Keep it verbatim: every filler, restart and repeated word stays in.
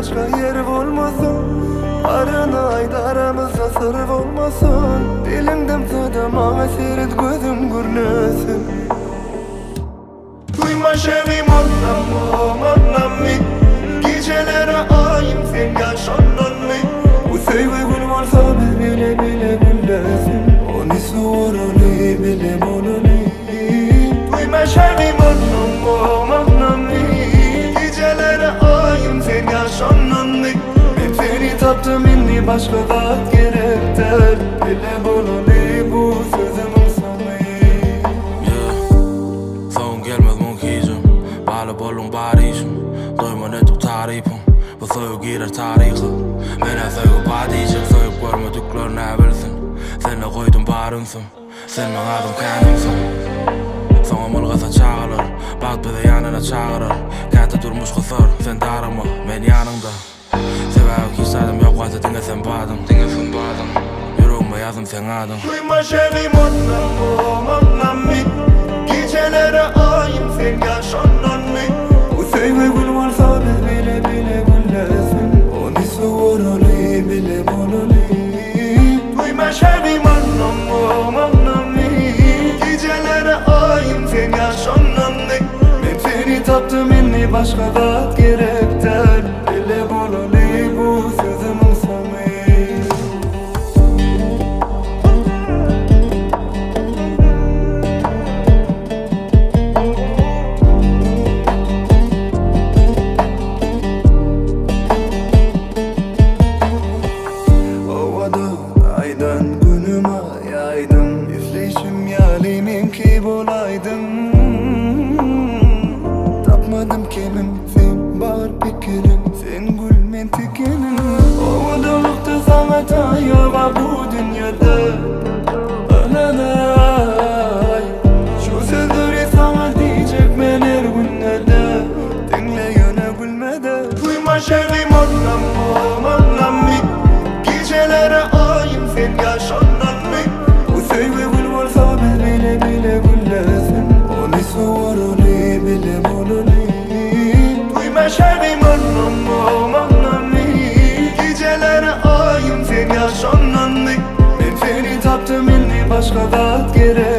başka yeri olmasın. Arana ayda aramızda sır olmasın. Dilimdim sadama seyret gözüm gürlesin. Duyma şevim anlamam anlamı. Gecelere ayım sen yaşanan mı? Bu sevgi gül varsa biz bile bile güllesin. Onu soralı bile bolali. Duyma şevim anlamam anlamı. Gecelere ayım sen yaşanan mı? Ben seni taptım indi başka da gerektir. Bile bolali bu sözümün sonu. Son gelmez munkiyim. Bağlı bolun barışım. Duyma ne tut tarifim. Bu soyuk girer tarihi. Mene soyuk badiyecek. Soyuk görmedikler ne bilsin. Sen de koydun barınsın. Sen men adım kendimsin. Sonra mulgasa çağırır. Bak bize yanına çağırır. Kente durmuş kısır. Sen darıma men yanında. Sebep hiç adım yok varsa dinle sen badın. Dinle sen badın. Yüreğime yazım sen adın. Duyma şevim anlamam anlamı. Gecelere ayım sen yaşanan mı? Bu sevgi gül varsa biz bile bile güllesin. Onu soralı bile bolali. Duyma şevim anlamam anlamı. Gecelere ayım sen yaşanan mı? Ben seni taptım indi başka da gerektir. Bile bolali bu sözümün sonu. Aydan günüme yaydım. İzleyişim yalimin ki bolaydım. Tapmadım kelim sen bar pikirim. Sen gülmen tikenim. Ovadalıkta sana tayyaba bu dünyada. Ananay şu sözleri sana diyecek men her günlerde. Dinle yana gülmede. Duyma şevim anlamam anlamı. Gecelere ayım sen yaşanan mı? Bu sevgi gül varsa biz bile bile güllesin. Onu soralı bile bolali. Duyma şevim anlamam anlamı. Gecelere ayım sen yaşanan mı? Ben seni taptım indi başka da gerek.